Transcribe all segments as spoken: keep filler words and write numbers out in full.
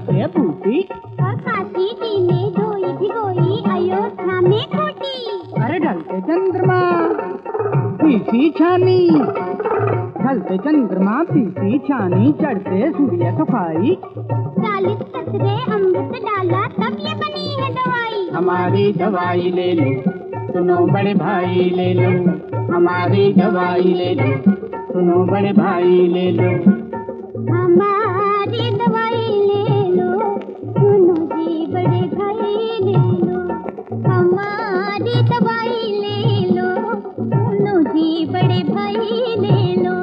से बूटी और काशी जी ने धोई भिगोई अयोध्या में खूटी। अरे ढलते चंद्रमा पीसी छानी, ढलते चंद्रमा पीसी छानी, चढ़ते सूर्य सुखाई। चालीस कतरे अमृत डाला तब ये बनी है दवाई। हमारी दवाई ले लो सुनो बड़े भाई ले लो, हमारी दवाई ले लो सुनो बड़े भाई ले लो। हमारी दवाई ले लो सुनो जी बड़े भाई ले लो, हमारी दवाई ले लो सुनो जी बड़े भाई ले लो।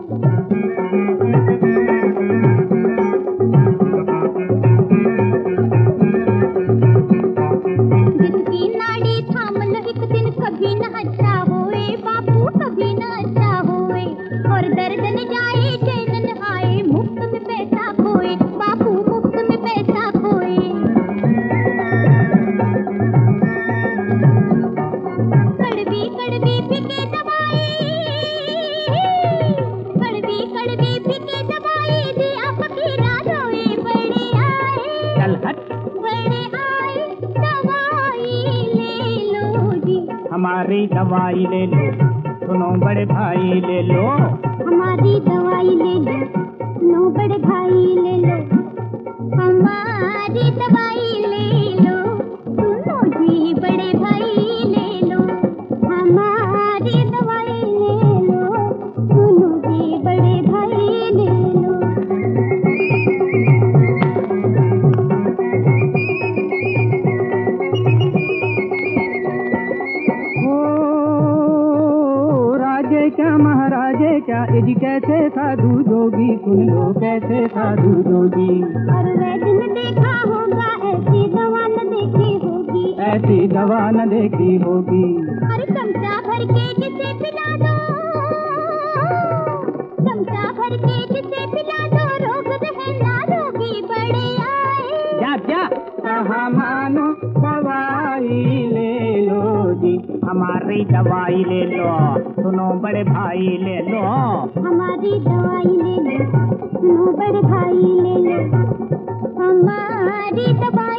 जिसकी नाड़ी थाम लो एक दिन कभी न अच्छा होए बापू, कभी न अच्छा होए। और दर्द न जाए चैन न आए, मुफ्त में पैसा खोए बापू, मुफ्त में पैसा खोए। कड़वी कड़वी बिके दवाई, कड़वी कड़वी बिके दवाई, जी आप फकीरा रोए बड़े आए। चल हट बड़े आए दवाई ले लो जी, हमारी दवाई ले लो सुनो बड़े भाई ले लो। हमारी दवाई ले लो सुनो बड़े भाई ले लो, हमारी दवाई ले लो सुनो जी बड़े भाई ले लो, हमारी दवाई ले लो सुनो जी बड़े भाई ले लो। राजे क्या महाराजे क्या, यदि कैसे साधु जोगी, सुन लो कैसे साधु जोगी। और वैद्य ने देखा होगा ऐसी दवा न देखी होगी, ऐसी दवा न देखी होगी। अरे चमचा भर के जिसे पिला दो, चमचा भर के जिसे पिला दो, रोग रहे ना रोगी बड़े आए। जा जा कहा मानो दवाई ले लो जी, हमारी दवाई ले लो सुनो बड़े भाई ले लो। हमारी दवाई ले लो सुनो बड़े भाई ले लो, हमारी दवाई